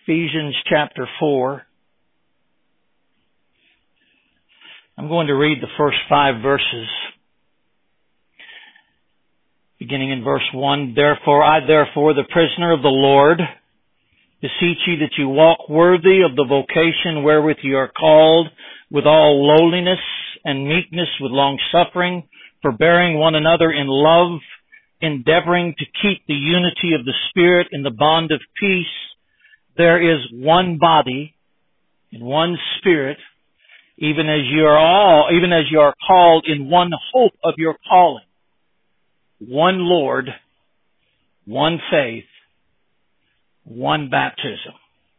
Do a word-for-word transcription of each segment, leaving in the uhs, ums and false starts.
Ephesians chapter four. I'm going to read the first five verses. Beginning in verse one. Therefore, I therefore, the prisoner of the Lord, beseech you that you walk worthy of the vocation wherewith you are called, with all lowliness and meekness, with long suffering, forbearing one another in love, endeavoring to keep the unity of the Spirit in the bond of peace. There is one body and one Spirit, even as you are all, even as you are called in one hope of your calling. One Lord, one faith, one baptism.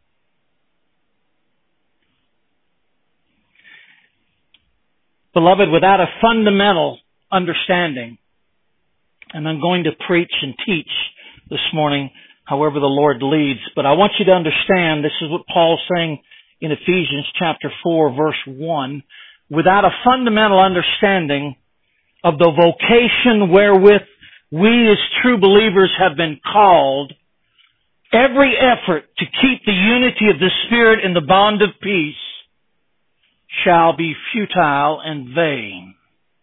Beloved, without a fundamental understanding, and I'm going to preach and teach this morning however the Lord leads, but I want you to understand, this is what Paul's saying in Ephesians chapter four, verse one, without a fundamental understanding of the vocation wherewith we as true believers have been called, every effort to keep the unity of the Spirit in the bond of peace shall be futile and vain.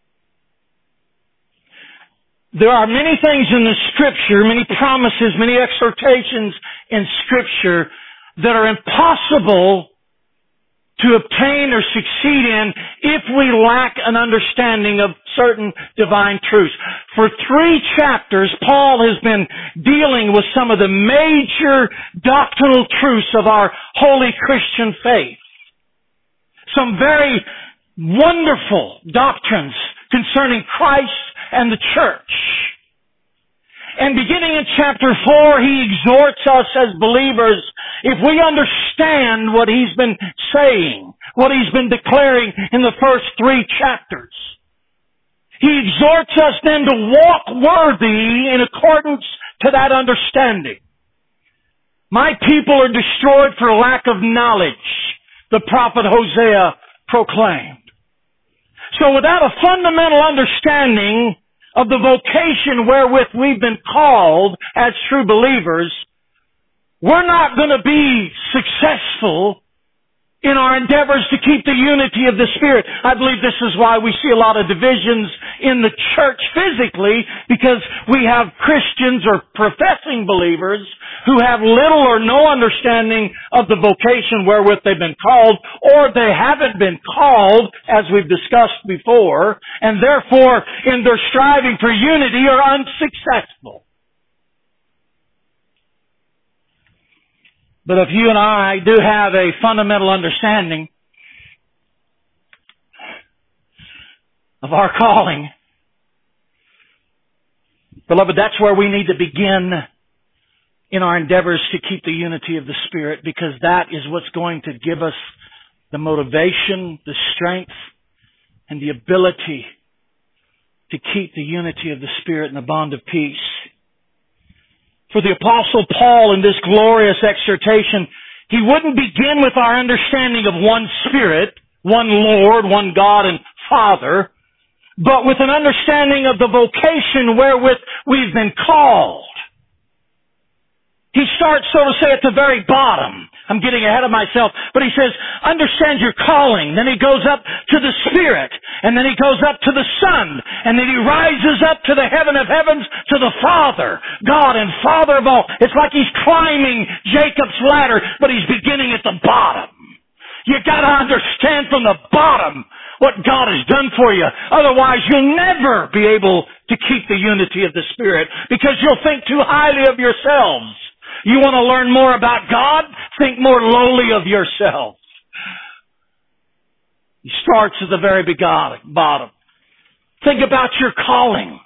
There are many things in the Scripture, many promises, many exhortations in Scripture that are impossible to obtain or succeed in if we lack an understanding of certain divine truths. For three chapters, Paul has been dealing with some of the major doctrinal truths of our holy Christian faith. Some very wonderful doctrines concerning Christ and the church. And beginning in chapter four, he exhorts us as believers, if we understand what he's been saying, what he's been declaring in the first three chapters, he exhorts us then to walk worthy in accordance to that understanding. My people are destroyed for lack of knowledge, the prophet Hosea proclaimed. So without a fundamental understanding of the vocation wherewith we've been called as true believers, we're not going to be successful in our endeavors to keep the unity of the Spirit. I believe this is why we see a lot of divisions in the church physically, because we have Christians or professing believers who have little or no understanding of the vocation wherewith they've been called, or they haven't been called, as we've discussed before, and therefore in their striving for unity are unsuccessful. But if you and I do have a fundamental understanding of our calling, beloved, that's where we need to begin in our endeavors to keep the unity of the Spirit, because that is what's going to give us the motivation, the strength, and the ability to keep the unity of the Spirit in the bond of peace. For the Apostle Paul in this glorious exhortation, he wouldn't begin with our understanding of one Spirit, one Lord, one God and Father, but with an understanding of the vocation wherewith we've been called. He starts, so to say, at the very bottom. I'm getting ahead of myself. But he says, understand your calling. Then he goes up to the Spirit. And then he goes up to the Son. And then he rises up to the heaven of heavens, to the Father, God and Father of all. It's like he's climbing Jacob's ladder, but he's beginning at the bottom. You gotta understand from the bottom what God has done for you. Otherwise, you'll never be able to keep the unity of the Spirit, because you'll think too highly of yourselves. You want to learn more about God? Think more lowly of yourself. He starts at the very bottom. Think about your calling.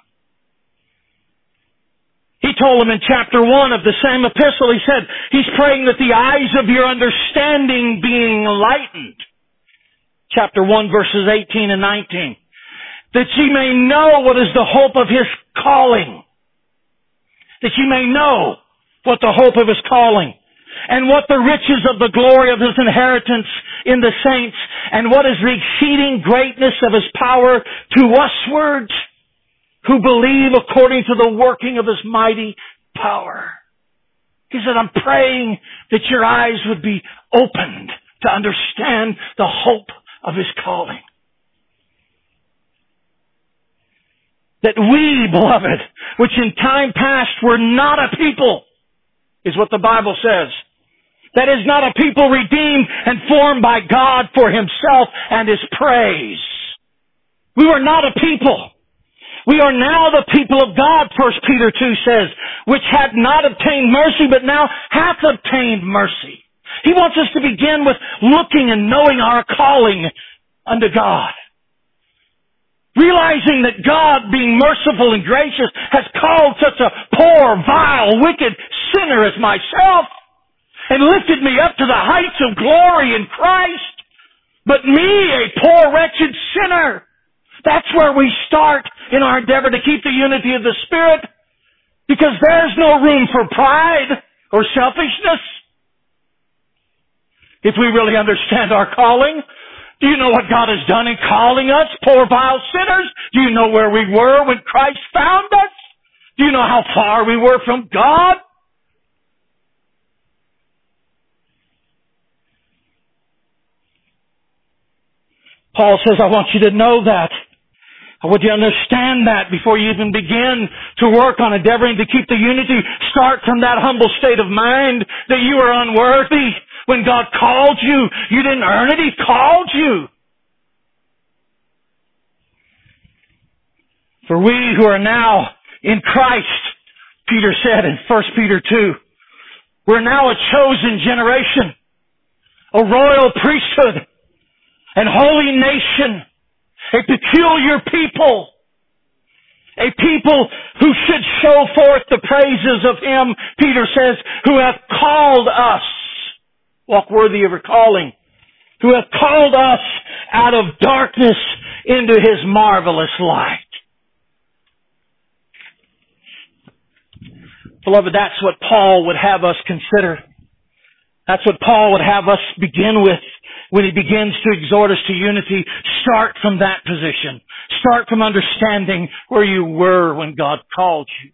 He told them in chapter one of the same epistle, he said, he's praying that the eyes of your understanding being enlightened. Chapter one, verses eighteen and nineteen. That ye may know what is the hope of his calling. That ye may know what the hope of his calling, and what the riches of the glory of his inheritance in the saints, and what is the exceeding greatness of his power to usward who believe according to the working of his mighty power. He said, I'm praying that your eyes would be opened to understand the hope of His calling. That we, beloved, which in time past were not a people, is what the Bible says. That is not a people redeemed and formed by God for Himself and His praise. We were not a people. We are now the people of God, First Peter two says, which had not obtained mercy, but now hath obtained mercy. He wants us to begin with looking and knowing our calling unto God. Realizing that God, being merciful and gracious, has called such a poor, vile, wicked sinner as myself and lifted me up to the heights of glory in Christ. But me, a poor, wretched sinner, that's where we start in our endeavor to keep the unity of the Spirit, because there's no room for pride or selfishness. If we really understand our calling, do you know what God has done in calling us, poor vile sinners? Do you know where we were when Christ found us? Do you know how far we were from God? Paul says, I want you to know that. I want you to understand that before you even begin to work on endeavoring to keep the unity. Start from that humble state of mind that you are unworthy. When God called you, you didn't earn it. He called you. For we who are now in Christ, Peter said in First Peter two, we're now a chosen generation, a royal priesthood, and holy nation, a peculiar people, a people who should show forth the praises of Him, Peter says, who hath called us, walk worthy of her calling, who hath called us out of darkness into His marvelous light. Beloved, that's what Paul would have us consider. That's what Paul would have us begin with when he begins to exhort us to unity. Start from that position. Start from understanding where you were when God called you.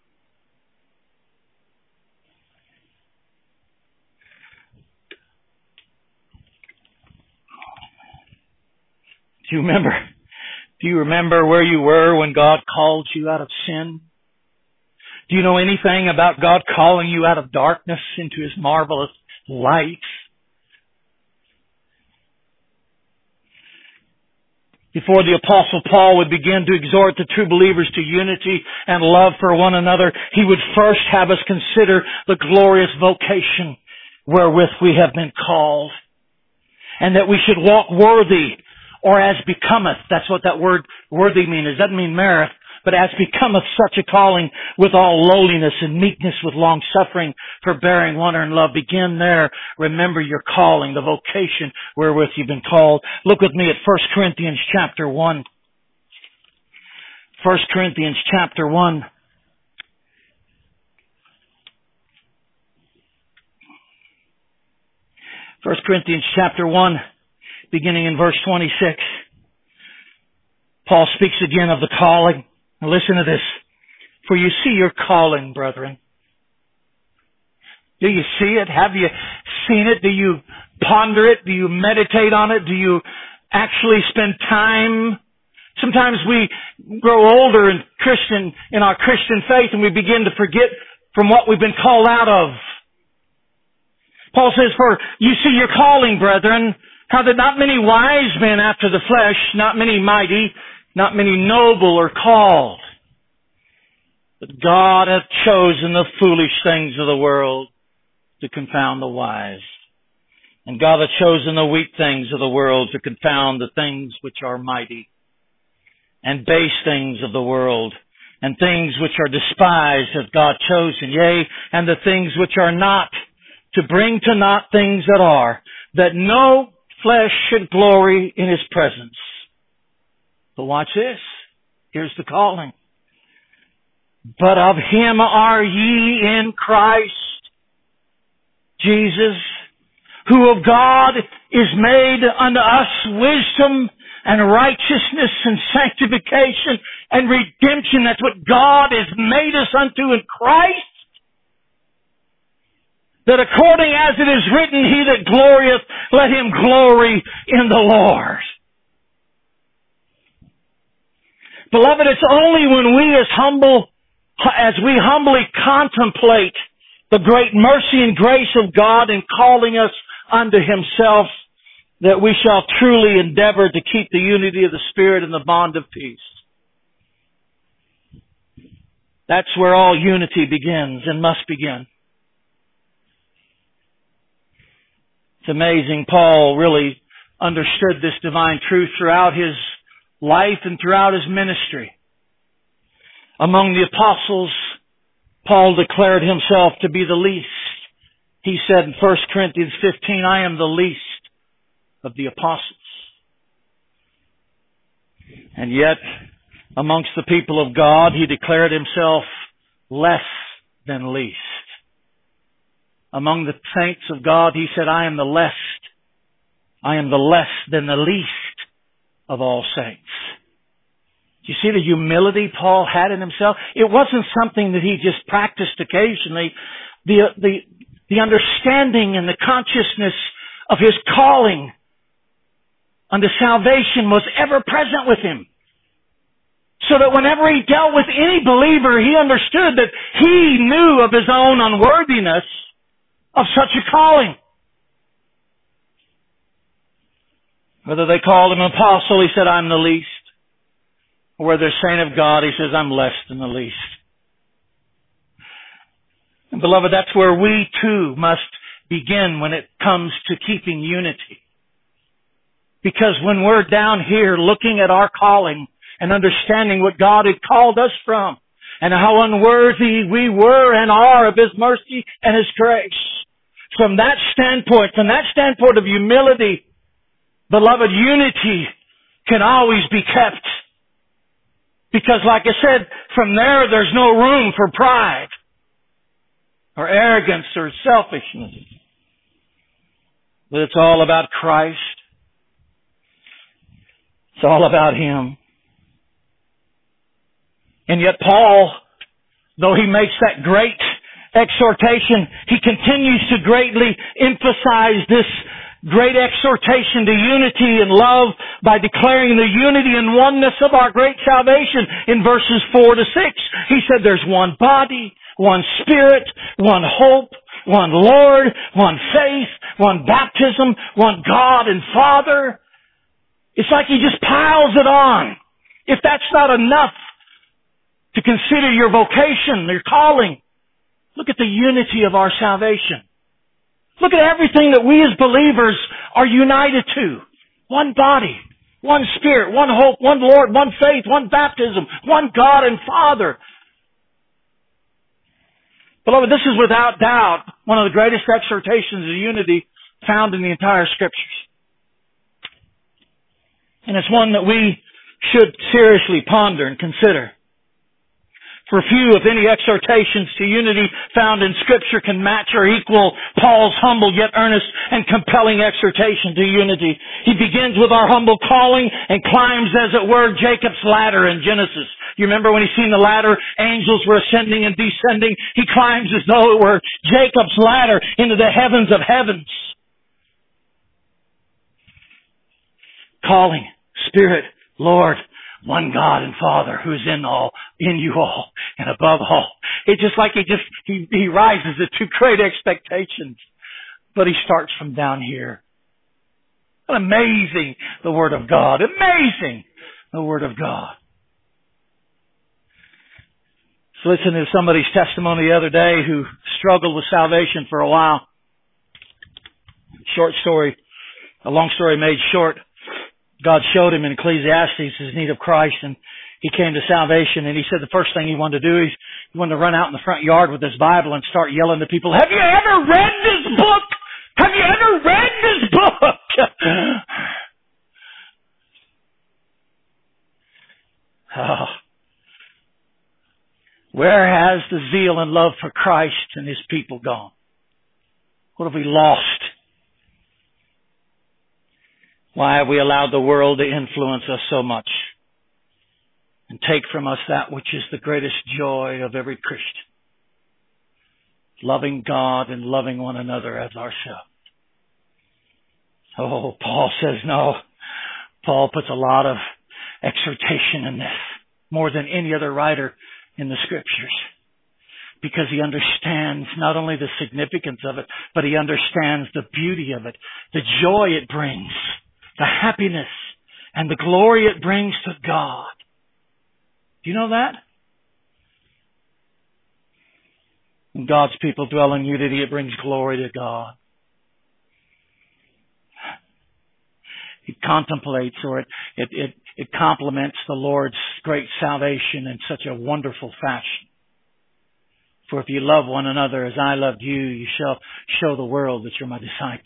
Do you remember? Do you remember where you were when God called you out of sin? Do you know anything about God calling you out of darkness into His marvelous light? Before the Apostle Paul would begin to exhort the true believers to unity and love for one another, he would first have us consider the glorious vocation wherewith we have been called. And that we should walk worthy, or as becometh. That's what that word worthy means. It doesn't mean merit, but as becometh such a calling, with all lowliness and meekness, with long suffering, forbearing one another in love. Begin there. Remember your calling, the vocation wherewith you've been called. Look with me at First Corinthians chapter one. First Corinthians chapter one. First Corinthians chapter one, beginning in verse twenty-six. Paul speaks again of the calling. Now listen to this. For you see your calling, brethren. Do you see it? Have you seen it? Do you ponder it? Do you meditate on it? Do you actually spend time? Sometimes we grow older in Christian, in our Christian faith, and we begin to forget from what we've been called out of. Paul says, for you see your calling, brethren, how that not many wise men after the flesh, not many mighty, not many noble are called. But God hath chosen the foolish things of the world to confound the wise. And God hath chosen the weak things of the world to confound the things which are mighty. And base things of the world, and things which are despised hath God chosen, yea, and the things which are not, to bring to naught things that are, that no flesh should glory in His presence. But watch this. Here's the calling. But of Him are ye in Christ Jesus, who of God is made unto us wisdom and righteousness and sanctification and redemption. That's what God has made us unto in Christ. that according as it is written, he that glorieth, let him glory in the Lord. Beloved, it's only when we as humble, as we humbly contemplate the great mercy and grace of God in calling us unto Himself, that we shall truly endeavor to keep the unity of the Spirit and the bond of peace. That's where all unity begins and must begin. It's amazing. Paul really understood this divine truth throughout his life and throughout his ministry. Among the apostles, Paul declared himself to be the least. He said in First Corinthians fifteen, I am the least of the apostles. And yet, amongst the people of God, he declared himself less than least. Among the saints of God, he said, I am the less, I am the less than the least of all saints. Do you see the humility Paul had in himself? It wasn't something that he just practiced occasionally. The, the, the understanding and the consciousness of his calling unto salvation was ever present with him. So that whenever he dealt with any believer, he understood that he knew of his own unworthiness of such a calling. Whether they called him an apostle, he said, I'm the least. Or whether they're saint of God, he says, I'm less than the least. And beloved, that's where we too must begin when it comes to keeping unity. Because when we're down here looking at our calling and understanding what God had called us from, and how unworthy we were and are of His mercy and His grace, from that standpoint, from that standpoint of humility, beloved, unity can always be kept. Because like I said, from there, there's no room for pride or arrogance or selfishness. But it's all about Christ. It's all about Him. And yet Paul, though he makes that great exhortation, he continues to greatly emphasize this great exhortation to unity and love by declaring the unity and oneness of our great salvation in verses four to six. He said there's one body, one Spirit, one hope, one Lord, one faith, one baptism, one God and Father. It's like he just piles it on. If that's not enough to consider your vocation, your calling, look at the unity of our salvation. Look at everything that we as believers are united to. One body, one Spirit, one hope, one Lord, one faith, one baptism, one God and Father. Beloved, this is without doubt one of the greatest exhortations of unity found in the entire Scriptures. And it's one that we should seriously ponder and consider. For few, if any, exhortations to unity found in Scripture can match or equal Paul's humble yet earnest and compelling exhortation to unity. He begins with our humble calling and climbs, as it were, Jacob's ladder in Genesis. You remember when he seen the ladder, angels were ascending and descending. He climbs as though it were Jacob's ladder into the heavens of heavens. Calling, Spirit, Lord, one God and Father who's in all, in you all, and above all. It's just like he just, he, he rises to great expectations. But he starts from down here. Amazing, the Word of God. Amazing, the Word of God. So listen to somebody's testimony the other day who struggled with salvation for a while. Short story, a long story made short. God showed him in Ecclesiastes his need of Christ, and he came to salvation, and he said the first thing he wanted to do is he wanted to run out in the front yard with his Bible and start yelling to people, have you ever read this book? Have you ever read this book? Oh. Where has the zeal and love for Christ and His people gone? What have we lost? Why have we allowed the world to influence us so much and take from us that which is the greatest joy of every Christian? loving God and loving one another as ourselves. Oh, Paul says no. Paul puts a lot of exhortation in this, more than any other writer in the Scriptures, because he understands not only the significance of it, but he understands the beauty of it, the joy it brings, the happiness, and the glory it brings to God. Do you know that? When God's people dwell in unity, it brings glory to God. It contemplates, or it, it, it, it complements the Lord's great salvation in such a wonderful fashion. For if you love one another as I loved you, you shall show the world that you're my disciples.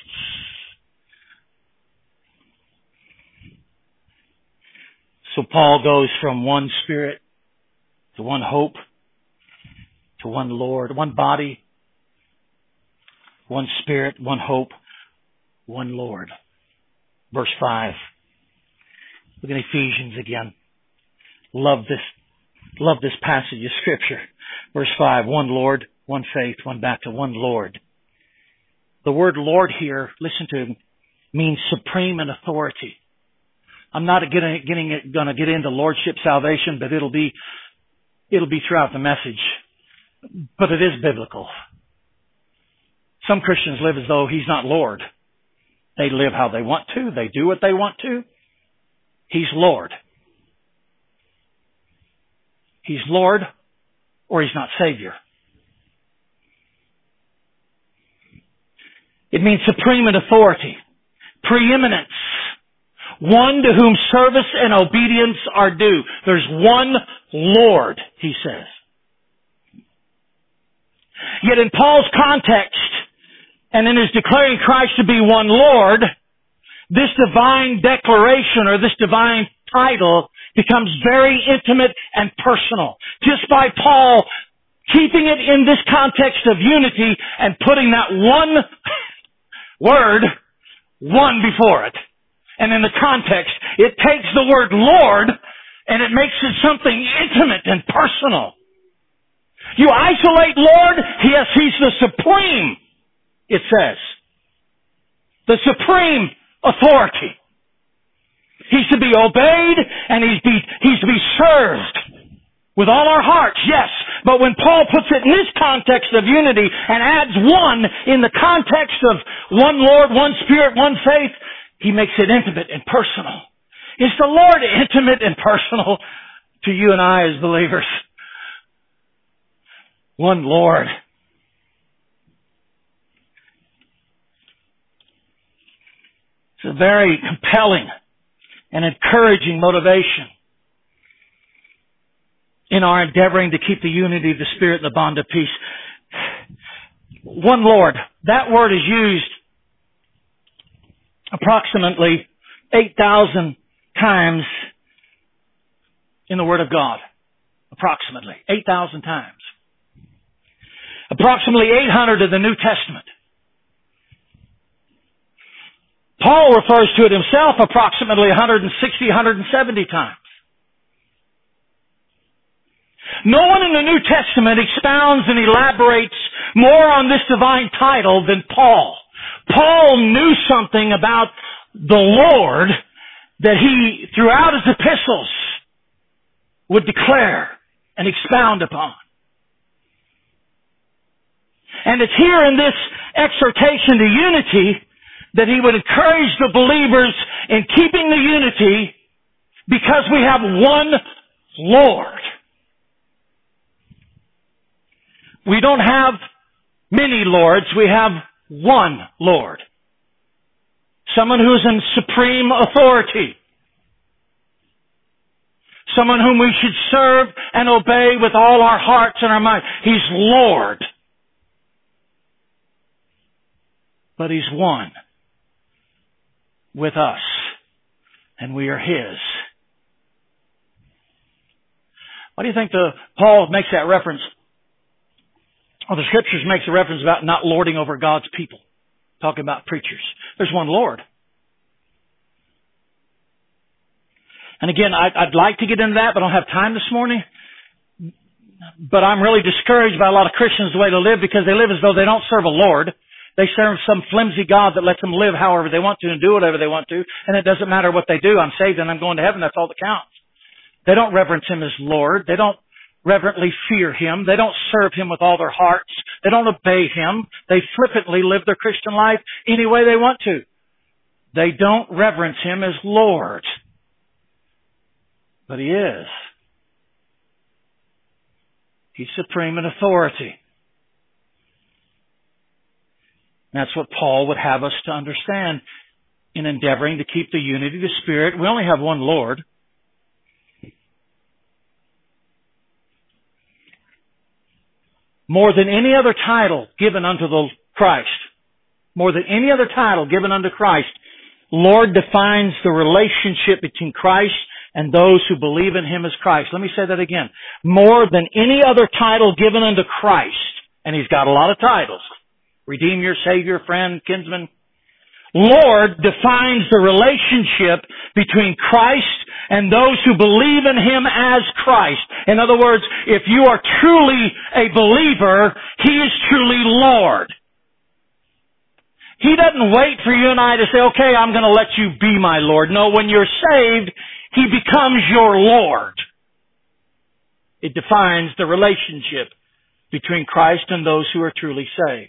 So Paul goes from one Spirit to one hope to one Lord, one body, one Spirit, one hope, one Lord. Verse five. Look at Ephesians again. Love this, love this passage of Scripture. Verse five, one Lord, one faith, one baptism, one Lord. The word Lord here, listen to him, means supreme in authority. I'm not getting, getting, going to get into lordship salvation, but it'll be, it'll be throughout the message. But it is biblical. Some Christians live as though He's not Lord. They live how they want to. They do what they want to. He's Lord. He's Lord, or He's not Savior. It means supreme in authority, preeminence, one to whom service and obedience are due. There's one Lord, he says. Yet in Paul's context, and in his declaring Christ to be one Lord, this divine declaration or this divine title becomes very intimate and personal. Just by Paul keeping it in this context of unity and putting that one word, one before it. And in the context, it takes the word Lord and it makes it something intimate and personal. You isolate Lord, yes, He's the supreme, it says. The supreme authority. He's to be obeyed and He's, be, he's to be served with all our hearts, yes. But when Paul puts it in this context of unity and adds one in the context of one Lord, one Spirit, one faith, he makes it intimate and personal. Is the Lord intimate and personal to you and I as believers? One Lord. It's a very compelling and encouraging motivation in our endeavoring to keep the unity of the Spirit and the bond of peace. One Lord. That word is used approximately eight thousand times in the Word of God. Approximately. eight thousand times. Approximately eight hundred in the New Testament. Paul refers to it himself approximately one hundred sixty, one hundred seventy times. No one in the New Testament expounds and elaborates more on this divine title than Paul. Paul knew something about the Lord that he, throughout his epistles, would declare and expound upon. And it's here in this exhortation to unity that he would encourage the believers in keeping the unity because we have one Lord. We don't have many lords, we have one Lord. Someone who is in supreme authority. Someone whom we should serve and obey with all our hearts and our mind. He's Lord. But He's one with us. And we are His. Why do you think the Paul makes that reference? Well, the Scriptures makes a reference about not lording over God's people. Talking about preachers. There's one Lord. And again, I'd, I'd like to get into that, but I don't have time this morning. But I'm really discouraged by a lot of Christians the way they live because they live as though they don't serve a Lord. They serve some flimsy God that lets them live however they want to and do whatever they want to, and it doesn't matter what they do. I'm saved and I'm going to heaven. That's all that counts. They don't reverence Him as Lord. They don't reverently fear Him. They don't serve Him with all their hearts. They don't obey Him. They flippantly live their Christian life any way they want to. They don't reverence Him as Lord. But He is. He's supreme in authority. And that's what Paul would have us to understand in endeavoring to keep the unity of the Spirit. We only have one Lord. More than any other title given unto the Christ, more than any other title given unto Christ, Lord defines the relationship between Christ and those who believe in Him as Christ. Let me say that again. More than any other title given unto Christ, and He's got a lot of titles. Redeemer, Savior, Friend, Kinsman. Lord defines the relationship between Christ and those who believe in Him as Christ. In other words, if you are truly a believer, He is truly Lord. He doesn't wait for you and I to say, okay, I'm going to let you be my Lord. No, when you're saved, He becomes your Lord. It defines the relationship between Christ and those who are truly saved.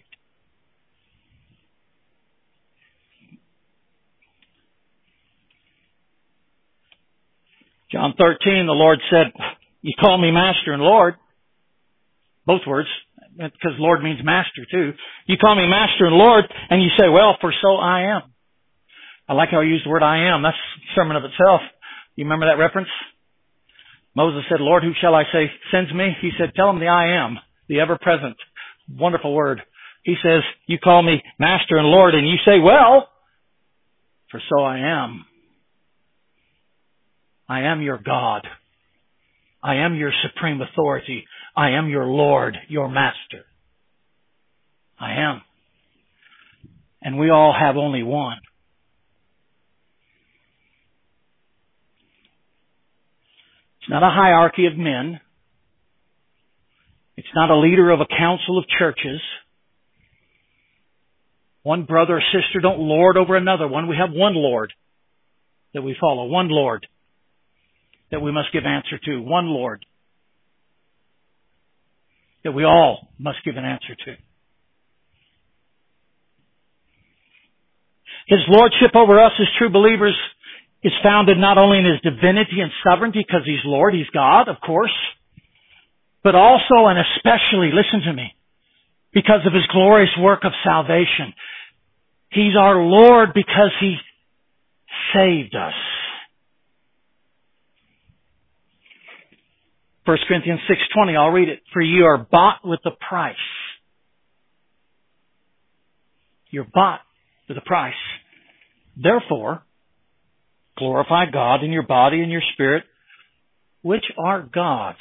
John thirteen, the Lord said, you call me Master and Lord. Both words, because Lord means Master too. You call me Master and Lord, and you say, well, for so I am. I like how I use the word I am. That's a sermon of itself. You remember that reference? Moses said, Lord, who shall I say sends me? He said, tell him the I am, the ever-present. Wonderful word. He says, you call me Master and Lord, and you say, well, for so I am. I am your God. I am your supreme authority. I am your Lord, your Master. I am. And we all have only one. It's not a hierarchy of men. It's not a leader of a council of churches. One brother or sister don't lord over another one. We have one Lord that we follow. One Lord that we must give answer to. One Lord that we all must give an answer to. His lordship over us as true believers is founded not only in His divinity and sovereignty, because He's Lord, He's God, of course, but also and especially, listen to me, because of His glorious work of salvation. He's our Lord because He saved us. First Corinthians six twenty, I'll read it. For you are bought with a price. You're bought with a price. Therefore, glorify God in your body and your spirit, which are God's.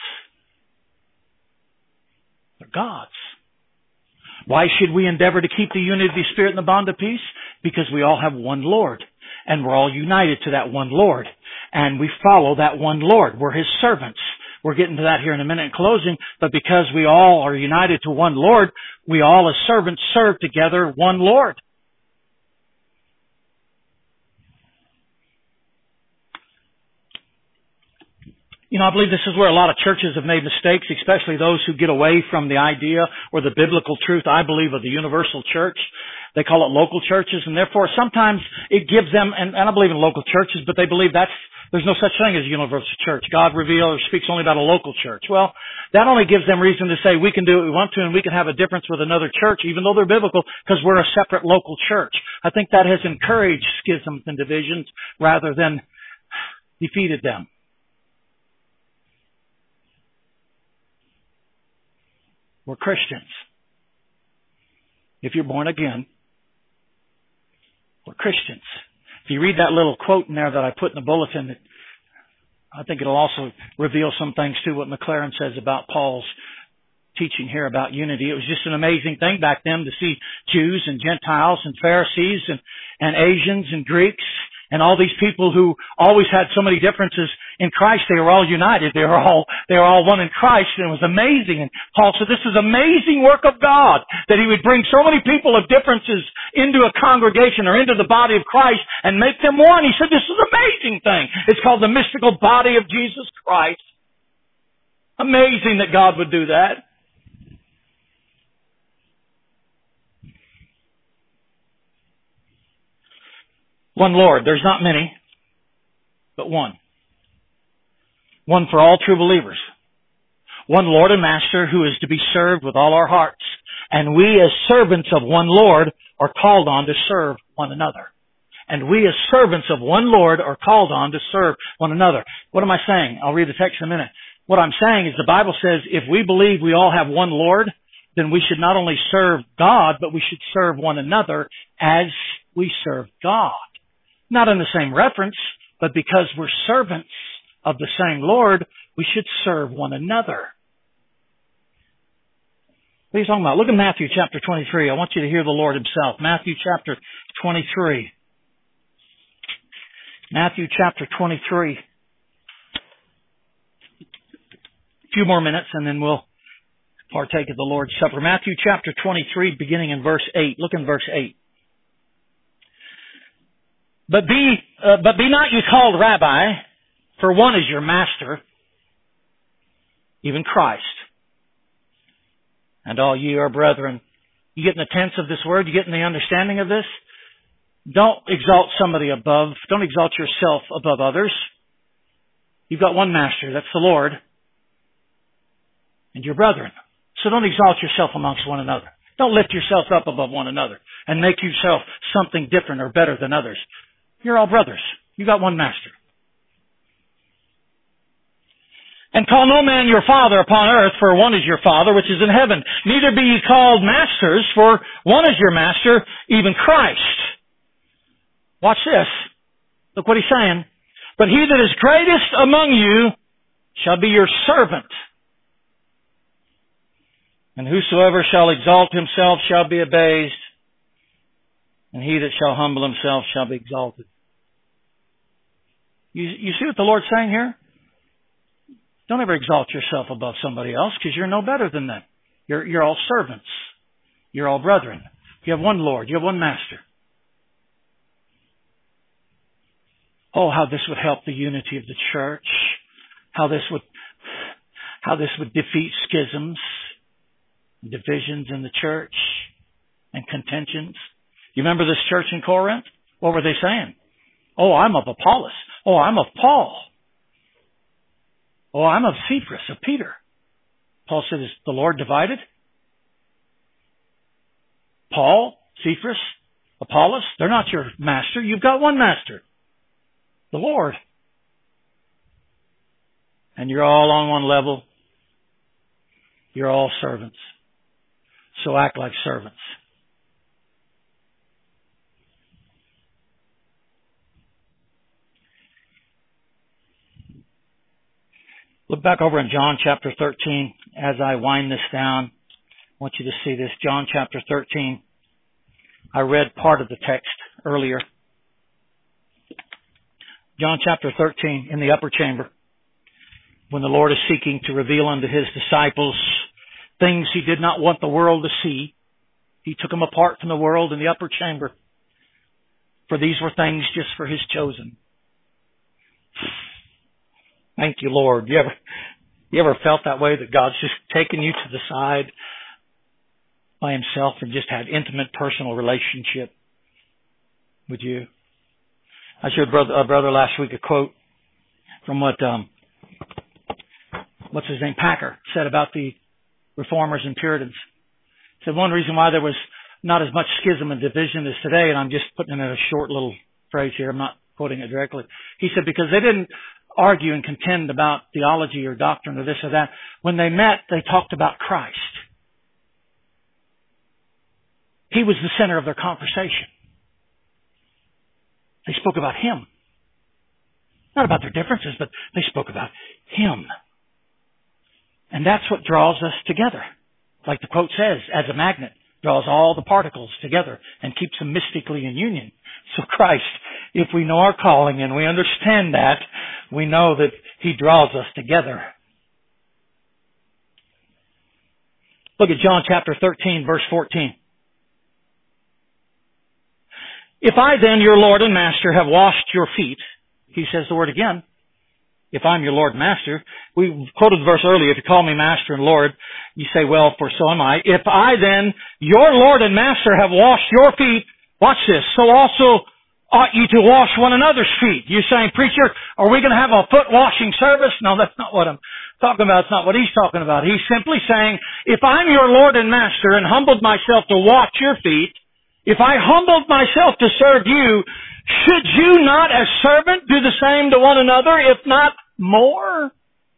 They're God's. Why should we endeavor to keep the unity of the Spirit in the bond of peace? Because we all have one Lord. And we're all united to that one Lord. And we follow that one Lord. We're His servants. We're getting to that here in a minute in closing, but because we all are united to one Lord, we all as servants serve together one Lord. You know, I believe this is where a lot of churches have made mistakes, especially those who get away from the idea or the biblical truth, I believe, of the universal church. They call it local churches, and therefore sometimes it gives them, and, and I believe in local churches, but they believe that's there's no such thing as a universal church. God reveals or speaks only about a local church. Well, that only gives them reason to say we can do what we want to and we can have a difference with another church, even though they're biblical, because we're a separate local church. I think that has encouraged schisms and divisions rather than defeated them. We're Christians. If you're born again, we're Christians. If you read that little quote in there that I put in the bulletin, it, I think it'll also reveal some things too, what McLaren says about Paul's teaching here about unity. It was just an amazing thing back then to see Jews and Gentiles and Pharisees and, and Asians and Greeks And all these people who always had so many differences in Christ, they were all united. They were all, they were all one in Christ, and it was amazing. And Paul said, this is amazing work of God, that He would bring so many people of differences into a congregation or into the body of Christ and make them one. He said, this is an amazing thing. It's called the mystical body of Jesus Christ. Amazing that God would do that. One Lord. There's not many, but one. One for all true believers. One Lord and Master who is to be served with all our hearts. And we as servants of one Lord are called on to serve one another. And we as servants of one Lord are called on to serve one another. What am I saying? I'll read the text in a minute. What I'm saying is the Bible says if we believe we all have one Lord, then we should not only serve God, but we should serve one another as we serve God. Not in the same reference, but because we're servants of the same Lord, we should serve one another. What are you talking about? Look at Matthew chapter twenty-three. I want you to hear the Lord Himself. Matthew chapter twenty-three. Matthew chapter twenty-three. A few more minutes and then we'll partake of the Lord's Supper. Matthew chapter twenty-three, beginning in verse eight. Look in verse eight. But be, uh, but be not ye called Rabbi, for one is your master, even Christ. And all ye are brethren. You getting the tense of this word? You getting the understanding of this? Don't exalt somebody above. Don't exalt yourself above others. You've got one master, that's the Lord, and your brethren. So don't exalt yourself amongst one another. Don't lift yourself up above one another and make yourself something different or better than others. You're all brothers. You got one master. And call no man your father upon earth, for one is your Father which is in heaven. Neither be ye called masters, for one is your master, even Christ. Watch this. Look what he's saying. But he that is greatest among you shall be your servant. And whosoever shall exalt himself shall be abased, and he that shall humble himself shall be exalted. You, you see what the Lord's saying here? Don't ever exalt yourself above somebody else, because you're no better than them. You're, you're all servants. You're all brethren. You have one Lord. You have one Master. Oh, how this would help the unity of the church. How this would, how this would defeat schisms, divisions in the church, and contentions. You remember this church in Corinth? What were they saying? Oh, I'm of Apollos. Oh, I'm of Paul. Oh, I'm of Cephas, of Peter. Paul said, is the Lord divided? Paul, Cephas, Apollos, they're not your master. You've got one master, the Lord. And you're all on one level. You're all servants. So act like servants. Look back over in John chapter thirteen as I wind this down. I want you to see this. John chapter thirteen. I read part of the text earlier. John chapter thirteen, in the upper chamber, when the Lord is seeking to reveal unto His disciples things He did not want the world to see. He took them apart from the world in the upper chamber. For these were things just for His chosen. Thank you, Lord. You ever, you ever felt that way, that God's just taken you to the side by Himself and just had intimate personal relationship with you? I showed brother, a brother last week a quote from what, um, what's his name, Packer, said about the Reformers and Puritans. He said one reason why there was not as much schism and division as today, and I'm just putting it in a short little phrase here, I'm not quoting it directly. He said because they didn't argue and contend about theology or doctrine or this or that. When they met, they talked about Christ. He was the center of their conversation. They spoke about Him. Not about their differences, but they spoke about Him. And that's what draws us together. Like the quote says, as a magnet draws all the particles together and keeps them mystically in union. So Christ if we know our calling and we understand that, we know that He draws us together. Look at John chapter thirteen, verse fourteen. If I then, your Lord and Master, have washed your feet, He says the word again, if I'm your Lord and Master, we quoted the verse earlier, if you call me Master and Lord, you say, well, for so am I. If I then, your Lord and Master, have washed your feet, watch this, so also ought you to wash one another's feet. You're saying, preacher, are we going to have a foot washing service? No, that's not what I'm talking about. It's not what he's talking about. He's simply saying, if I'm your Lord and Master and humbled myself to wash your feet, if I humbled myself to serve you, should you not as servant do the same to one another, if not more?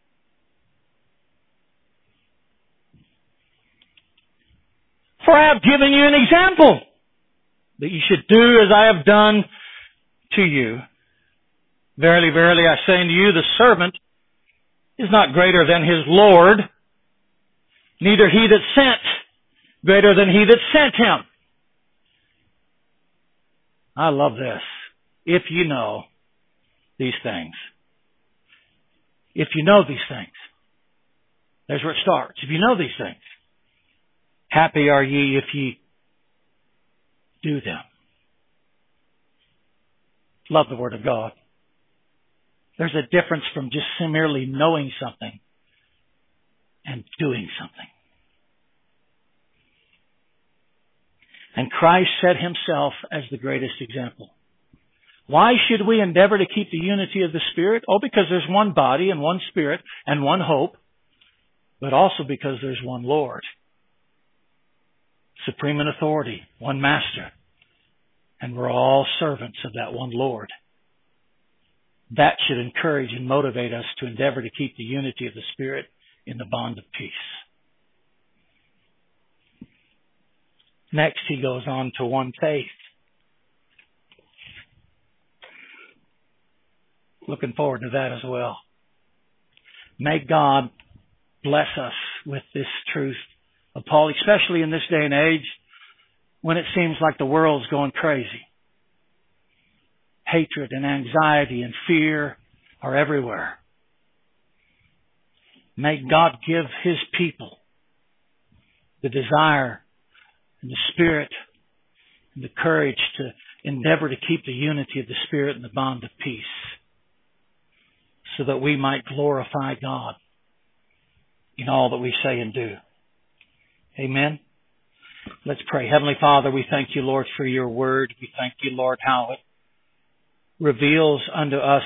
For I have given you an example that you should do as I have done to you. Verily, verily, I say unto you, the servant is not greater than his Lord, neither he that sent greater than he that sent him. I love this. If you know these things. If you know these things. There's where it starts. If you know these things. Happy are ye if ye do them. Love the Word of God. There's a difference from just merely knowing something and doing something. And Christ set Himself as the greatest example. Why should we endeavor to keep the unity of the Spirit? Oh, because there's one body and one Spirit and one hope, but also because there's one Lord. Supreme in authority, one Master. And we're all servants of that one Lord. That should encourage and motivate us to endeavor to keep the unity of the Spirit in the bond of peace. Next, he goes on to one faith. Looking forward to that as well. May God bless us with this truth of Paul, especially in this day and age when it seems like the world's going crazy. Hatred and anxiety and fear are everywhere. May God give His people the desire and the spirit and the courage to endeavor to keep the unity of the Spirit and the bond of peace, so that we might glorify God in all that we say and do. Amen. Let's pray. Heavenly Father, we thank you, Lord, for your word. We thank you, Lord, how it reveals unto us,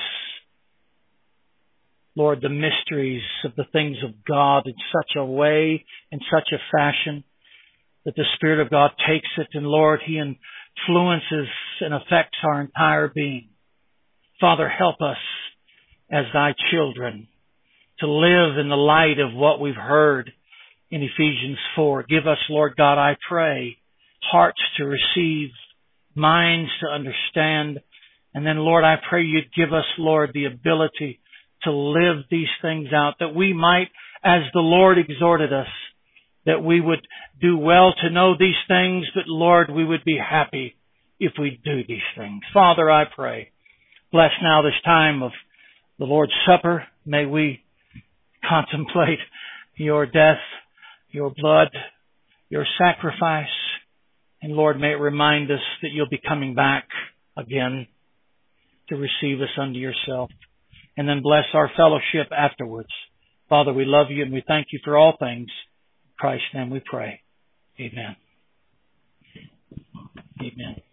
Lord, the mysteries of the things of God in such a way, in such a fashion, that the Spirit of God takes it and, Lord, He influences and affects our entire being. Father, help us as thy children to live in the light of what we've heard in Ephesians four. Give us, Lord God, I pray, hearts to receive, minds to understand, and then, Lord, I pray you'd give us, Lord, the ability to live these things out, that we might, as the Lord exhorted us, that we would do well to know these things, but Lord, we would be happy if we do these things. Father, I pray, bless now this time of the Lord's Supper. May we contemplate your death, your blood, your sacrifice, and Lord, may it remind us that you'll be coming back again to receive us unto yourself. And then bless our fellowship afterwards. Father, we love you and we thank you for all things. In Christ's name we pray. Amen. Amen.